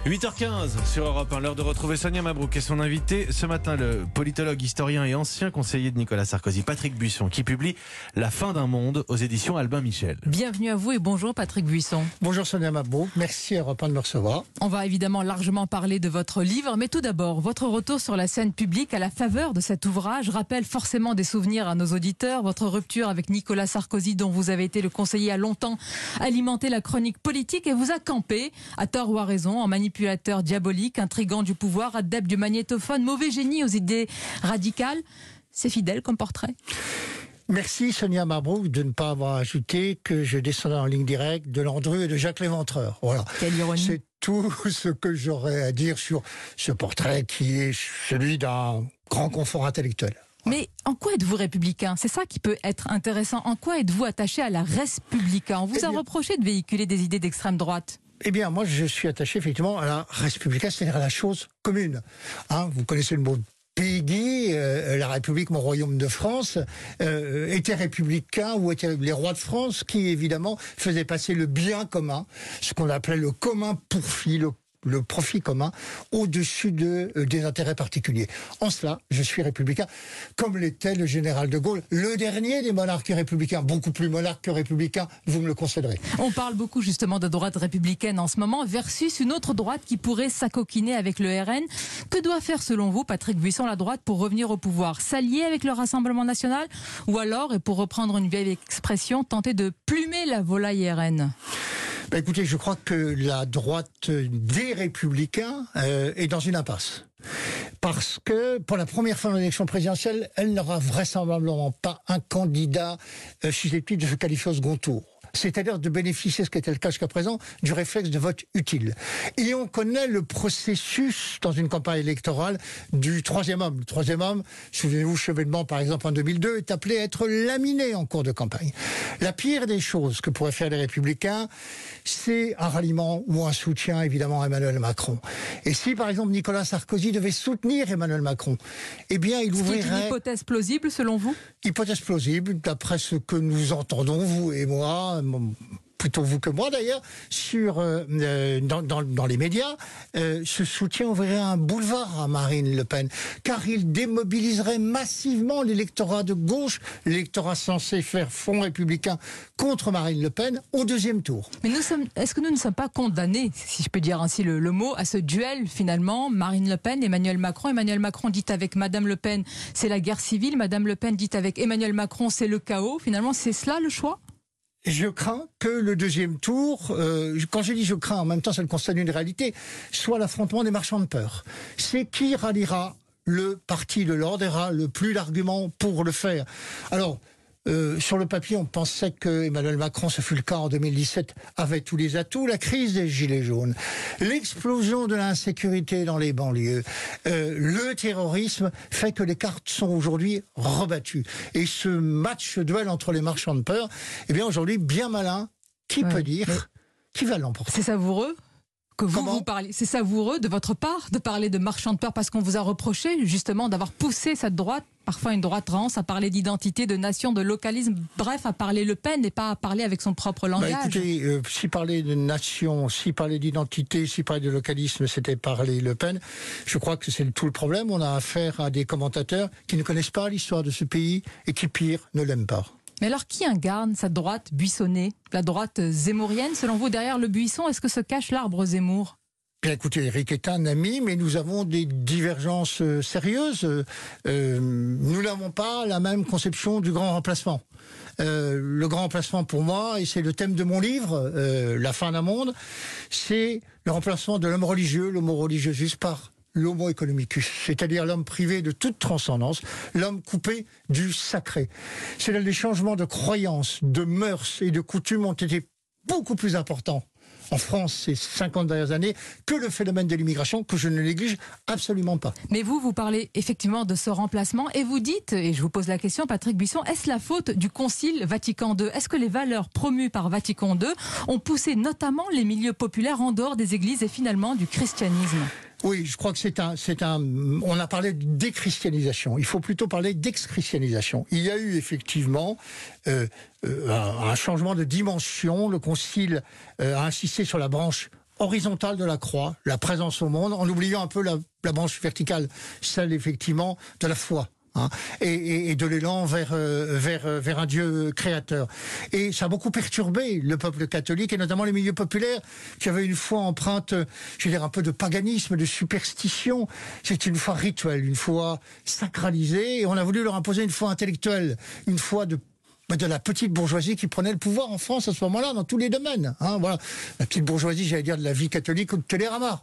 8h15 sur Europe 1, l'heure de retrouver Sonia Mabrouk et son invité ce matin, le politologue, historien et ancien conseiller de Nicolas Sarkozy, Patrick Buisson, qui publie La fin d'un monde aux éditions Albin Michel. Bienvenue à vous et bonjour Patrick Buisson. Bonjour Sonia Mabrouk, merci à Europe 1 de me recevoir. On va évidemment largement parler de votre livre, mais tout d'abord, votre retour sur la scène publique à la faveur de cet ouvrage rappelle forcément des souvenirs à nos auditeurs. Votre rupture avec Nicolas Sarkozy, dont vous avez été le conseiller, a longtemps alimenté la chronique politique et vous a campé, à tort ou à raison, en manipulateur diabolique, intrigant du pouvoir, adepte du magnétophone, mauvais génie aux idées radicales. C'est fidèle comme portrait. Merci Sonia Mabrouk de ne pas avoir ajouté que je descendais en ligne directe de Landru et de Jacques Léventreur. Voilà. Quelle ironie. C'est tout ce que j'aurais à dire sur ce portrait qui est celui d'un grand confort intellectuel. Mais en quoi êtes-vous républicain? C'est ça qui peut être intéressant. En quoi êtes-vous attaché à la res publica? On vous a reproché de véhiculer des idées d'extrême droite. Eh bien, moi, je suis attaché effectivement à la res publica, c'est-à-dire à la chose commune. Vous connaissez le mot Peggy, la République, mon royaume de France, étaient républicains ou étaient les rois de France qui, évidemment, faisaient passer le bien commun, ce qu'on appelait le commun pourfit, le profit commun, au-dessus des intérêts particuliers. En cela, je suis républicain, comme l'était le général de Gaulle, le dernier des monarques républicains, beaucoup plus monarque que républicain, vous me le concéderez. On parle beaucoup justement de droite républicaine en ce moment, versus une autre droite qui pourrait s'acoquiner avec le RN. Que doit faire selon vous, Patrick Buisson, la droite pour revenir au pouvoir? S'allier avec le Rassemblement national? Ou alors, et pour reprendre une vieille expression, tenter de plumer la volaille RN? Écoutez, je crois que la droite des Républicains est dans une impasse. Parce que pour la première fois dans l'élection présidentielle, elle n'aura vraisemblablement pas un candidat susceptible de se qualifier au second tour. C'est-à-dire de bénéficier, ce qui était le cas jusqu'à présent, du réflexe de vote utile. Et on connaît le processus dans une campagne électorale du troisième homme. Le troisième homme, souvenez-vous, Chevènement par exemple en 2002, est appelé à être laminé en cours de campagne. La pire des choses que pourraient faire les Républicains, c'est un ralliement ou un soutien évidemment à Emmanuel Macron. Et si par exemple Nicolas Sarkozy devait soutenir Emmanuel Macron, eh bien il ouvrirait... C'est une hypothèse plausible selon vous? Hypothèse plausible, d'après ce que nous entendons, vous et moi, plutôt vous que moi d'ailleurs, dans les médias, ce soutien ouvrirait un boulevard à Marine Le Pen, car il démobiliserait massivement l'électorat de gauche, l'électorat censé faire front républicain contre Marine Le Pen au deuxième tour. Mais est-ce que nous ne sommes pas condamnés, si je peux dire ainsi le mot, à ce duel finalement, Marine Le Pen, Emmanuel Macron? Emmanuel Macron dit avec Madame Le Pen, c'est la guerre civile. Madame Le Pen dit avec Emmanuel Macron, c'est le chaos. Finalement, c'est cela le choix? Je crains que le deuxième tour, quand je dis je crains, en même temps c'est le constat d'une réalité, soit l'affrontement des marchands de peur. C'est qui ralliera le parti de l'ordre et aura le plus d'arguments pour le faire. Alors, sur le papier, on pensait que Emmanuel Macron, ce fut le cas en 2017, avait tous les atouts. La crise des gilets jaunes, l'explosion de l'insécurité dans les banlieues, le terrorisme fait que les cartes sont aujourd'hui rebattues. Et ce duel entre les marchands de peur, eh bien aujourd'hui, bien malin, qui peut dire qui va l'emporter? C'est savoureux que vous parlez. C'est savoureux de votre part de parler de marchands de peur parce qu'on vous a reproché justement d'avoir poussé cette droite, parfois une droite rance, à parler d'identité, de nation, de localisme, bref, à parler Le Pen et pas à parler avec son propre langage. Écoutez, si parler de nation, si parler d'identité, si parler de localisme, c'était parler Le Pen, je crois que c'est tout le problème. On a affaire à des commentateurs qui ne connaissent pas l'histoire de ce pays et qui, pire, ne l'aiment pas. Mais alors, qui incarne cette droite buissonnée, la droite zemmourienne? Selon vous, derrière le buisson, est-ce que se cache l'arbre Zemmour? Bien écoutez, Eric est un ami, mais nous avons des divergences sérieuses. Nous n'avons pas la même conception du grand remplacement. Le grand remplacement pour moi, et c'est le thème de mon livre, La fin d'un monde, c'est le remplacement de l'homme religieux, l'homo religiosus par l'homo economicus, c'est-à-dire l'homme privé de toute transcendance, l'homme coupé du sacré. C'est là les changements de croyances, de mœurs et de coutumes ont été beaucoup plus importants en France ces 50 dernières années que le phénomène de l'immigration, que je ne néglige absolument pas. Mais vous parlez effectivement de ce remplacement et vous dites, et je vous pose la question, Patrick Buisson, est-ce la faute du Concile Vatican II? Est-ce que les valeurs promues par Vatican II ont poussé notamment les milieux populaires en dehors des églises et finalement du christianisme? Oui, je crois que on a parlé de déchristianisation. Il faut plutôt parler d'ex-christianisation. Il y a eu effectivement un changement de dimension. Le Concile a insisté sur la branche horizontale de la croix, la présence au monde, en oubliant un peu la branche verticale, celle effectivement de la foi. Et de l'élan vers un Dieu créateur. Et ça a beaucoup perturbé le peuple catholique et notamment les milieux populaires qui avaient une foi empreinte, je veux dire, un peu de paganisme, de superstition. C'est une foi rituelle, une foi sacralisée, et on a voulu leur imposer une foi intellectuelle, une foi de la petite bourgeoisie qui prenait le pouvoir en France à ce moment-là, dans tous les domaines. Voilà. La petite bourgeoisie, j'allais dire, de la vie catholique ou de Télérama,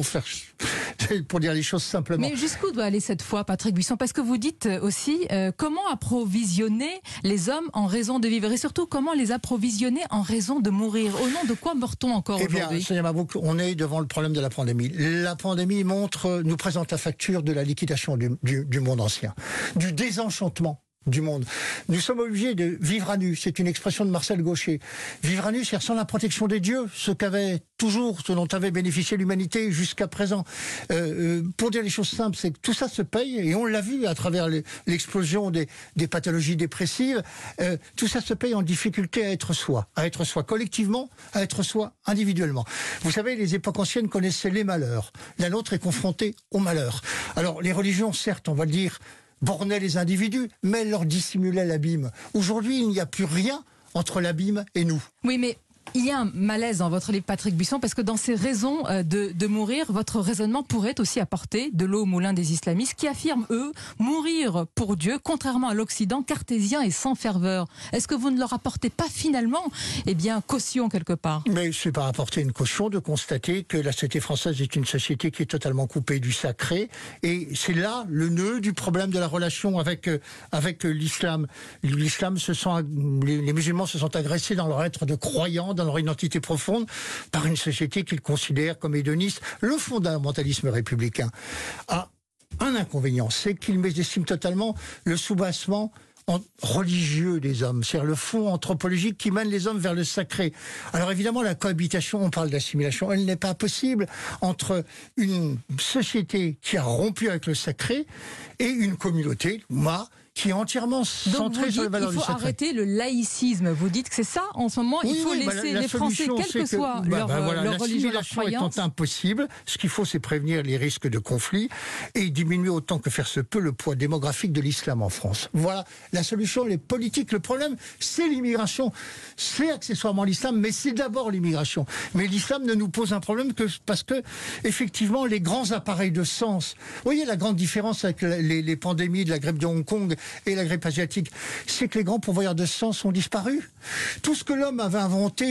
pour dire les choses simplement. Mais jusqu'où doit aller cette foi, Patrick Buisson? Parce que vous dites aussi, comment approvisionner les hommes en raison de vivre? Et surtout, comment les approvisionner en raison de mourir? Au nom de quoi meurt-on encore aujourd'hui? Eh bien, Sonia Mabrouk, on est devant le problème de la pandémie. La pandémie nous présente la facture de la liquidation du monde ancien, du désenchantement du monde. Nous sommes obligés de vivre à nu. C'est une expression de Marcel Gaucher. Vivre à nu, c'est sans la protection des dieux, ce dont avait bénéficié l'humanité jusqu'à présent. Pour dire les choses simples, c'est que tout ça se paye, et on l'a vu à travers l'explosion des pathologies dépressives. Tout ça se paye en difficulté à être soi collectivement, à être soi individuellement. Vous savez, les époques anciennes connaissaient les malheurs. La nôtre est confrontée au malheur. Alors, les religions, certes, on va le dire, bornaient les individus, mais elles leur dissimulaient l'abîme. Aujourd'hui, il n'y a plus rien entre l'abîme et nous. Oui, mais il y a un malaise dans votre livre, Patrick Buisson, parce que dans ces raisons de mourir, votre raisonnement pourrait aussi apporter de l'eau au moulin des islamistes qui affirment, eux, mourir pour Dieu, contrairement à l'Occident cartésien et sans ferveur. Est-ce que vous ne leur apportez pas finalement caution quelque part? Mais c'est pas apporter une caution de constater que la société française est une société qui est totalement coupée du sacré, et c'est là le nœud du problème de la relation avec l'islam. Les musulmans se sont agressés dans leur être de croyants, dans leur identité profonde, par une société qu'ils considèrent comme hédoniste. Le fondamentalisme républicain a un inconvénient, c'est qu'il mésestime totalement le soubassement religieux des hommes, c'est-à-dire le fond anthropologique qui mène les hommes vers le sacré. Alors évidemment, la cohabitation, on parle d'assimilation, elle n'est pas possible entre une société qui a rompu avec le sacré et une communauté, qui est entièrement centrée sur les valeurs du sacré. Il faut arrêter le laïcisme. Vous dites que c'est ça, en ce moment, il faut laisser les Français, quelle que soit leur religion, leur croyance. Étant impossible, ce qu'il faut, c'est prévenir les risques de conflit et diminuer autant que faire se peut le poids démographique de l'islam en France. Voilà la solution, les politiques. Le problème, c'est l'immigration. C'est accessoirement l'islam, mais c'est d'abord l'immigration. Mais l'islam ne nous pose un problème que parce que, effectivement, les grands appareils de sens. Vous voyez la grande différence avec les pandémies de la grippe de Hong Kong et la grippe asiatique, c'est que les grands pourvoyeurs de sens ont disparu. Tout ce que l'homme avait inventé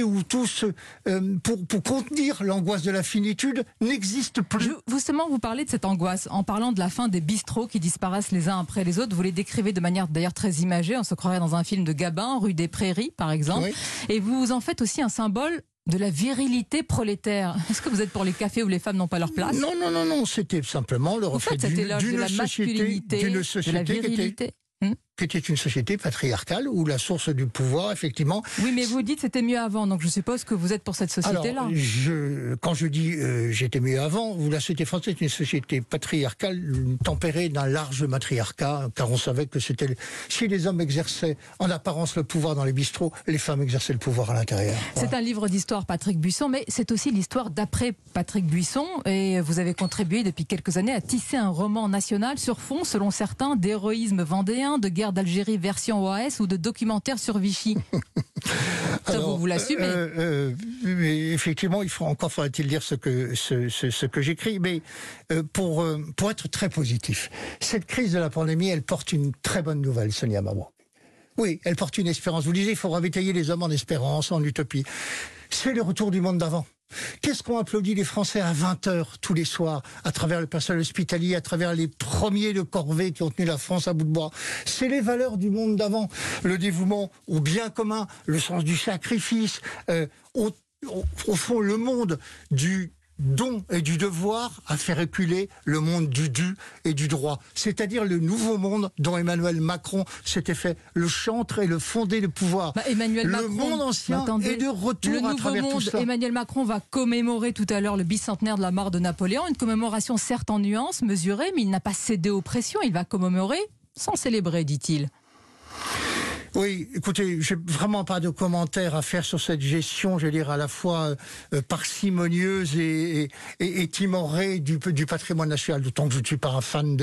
pour contenir l'angoisse de la finitude n'existe plus. Justement, vous parlez de cette angoisse en parlant de la fin des bistrots qui disparaissent les uns après les autres. Vous les décrivez de manière d'ailleurs très imagée. On se croirait dans un film de Gabin, Rue des Prairies par exemple. Oui. Et vous en faites aussi un symbole de la virilité prolétaire. Est-ce que vous êtes pour les cafés où les femmes n'ont pas leur place? Non, c'était simplement le reflet d'une société de la virilité. Qui était une société patriarcale où la source du pouvoir, effectivement... Oui, mais vous dites c'était mieux avant, donc je suppose que vous êtes pour cette société-là. Alors, quand je dis j'étais mieux avant, la société française est une société patriarcale tempérée d'un large matriarcat, car on savait que si les hommes exerçaient en apparence le pouvoir dans les bistrots, les femmes exerçaient le pouvoir à l'intérieur. Voilà. C'est un livre d'histoire, Patrick Buisson, mais c'est aussi l'histoire d'après Patrick Buisson, et vous avez contribué depuis quelques années à tisser un roman national sur fond, selon certains, d'héroïsme vendéen, de guerre d'Algérie version OAS ou de documentaire sur Vichy. Alors, vous l'assumez. Effectivement, faudrait-il dire ce que j'écris, mais pour être très positif, cette crise de la pandémie, elle porte une très bonne nouvelle, Sonia Mabrouk. Oui, elle porte une espérance. Vous disiez, il faut ravitailler les hommes en espérance, en utopie. C'est le retour du monde d'avant. Qu'est-ce qu'ont applaudi les Français à 20h tous les soirs, à travers le personnel hospitalier, à travers les premiers de corvée qui ont tenu la France à bout de bois? C'est les valeurs du monde d'avant. Le dévouement au bien commun, le sens du sacrifice, au fond le monde du don et du devoir a fait reculer le monde du dû et du droit. C'est-à-dire le nouveau monde dont Emmanuel Macron s'était fait le chantre et le fondé de pouvoir. Le monde ancien est de retour à travers tout ça. Emmanuel Macron va commémorer tout à l'heure le bicentenaire de la mort de Napoléon. Une commémoration certes en nuances, mesurée, mais il n'a pas cédé aux pressions. Il va commémorer sans célébrer, dit-il. Oui, écoutez, j'ai vraiment pas de commentaires à faire sur cette gestion, je veux dire, à la fois parcimonieuse et timorée du patrimoine national, d'autant que je ne suis pas un fan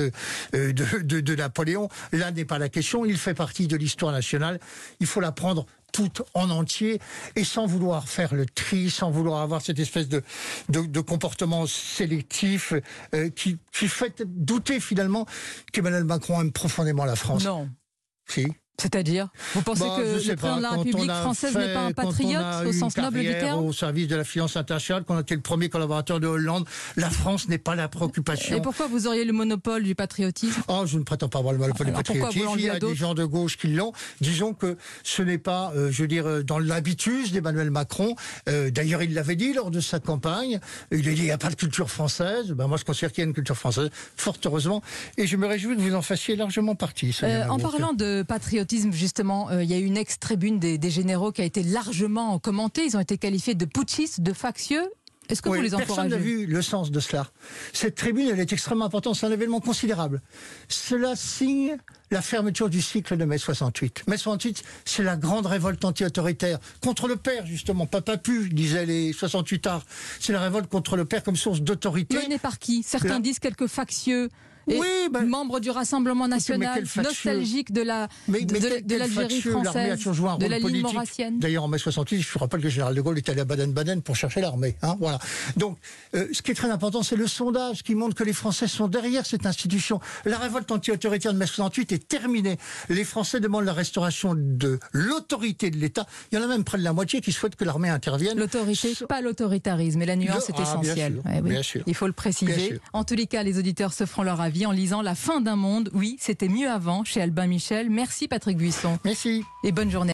de Napoléon. Là n'est pas la question, il fait partie de l'histoire nationale, il faut la prendre toute en entier et sans vouloir faire le tri, sans vouloir avoir cette espèce de comportement sélectif qui fait douter finalement qu'Emmanuel Macron aime profondément la France. Non. Si. C'est-à-dire, vous pensez que le président de la République française n'est pas un patriote au sens noble du terme? Au service de la finance internationale, qu'on a été le premier collaborateur de Hollande, la France n'est pas la préoccupation. Et pourquoi vous auriez le monopole du patriotisme? Oh, je ne prétends pas avoir le monopole du patriotisme. Il y a des gens de gauche qui l'ont. Disons que ce n'est pas, je veux dire, dans l'habitus d'Emmanuel Macron. D'ailleurs, il l'avait dit lors de sa campagne. Il a dit, il n'y a pas de culture française. Ben, moi, je considère qu'il y a une culture française, fort heureusement. Et je me réjouis que vous en fassiez largement partie. En parlant de patriotisme, justement, il y a eu une ex-tribune des généraux qui a été largement commentée. Ils ont été qualifiés de putschistes, de factieux. Est-ce que vous les encouragez? Personne n'a vu le sens de cela. Cette tribune, elle est extrêmement importante. C'est un événement considérable. Cela signe la fermeture du cycle de mai 68. Mai 68, c'est la grande révolte anti-autoritaire. Contre le père, justement. Papa pu, disaient les 68 arts. C'est la révolte contre le père comme source d'autorité. Menée par qui? Certains disent quelques factieux. Et membre du Rassemblement national, nostalgique de l'Algérie française, de la ligne maurassienne. D'ailleurs, en mai 68, je vous rappelle que le général de Gaulle est allé à Baden-Baden pour chercher l'armée. Hein, voilà. Donc, ce qui est très important, c'est le sondage qui montre que les Français sont derrière cette institution. La révolte anti-autoritaire de mai 68 est terminée. Les Français demandent la restauration de l'autorité de l'État. Il y en a même près de la moitié qui souhaitent que l'armée intervienne. L'autorité, pas l'autoritarisme. Et la nuance est essentielle. Bien sûr. Il faut le préciser. En tous les cas, les auditeurs se feront leur avis en lisant La fin d'un monde. Oui, c'était mieux avant chez Albin Michel. Merci Patrick Buisson. Merci. Et bonne journée.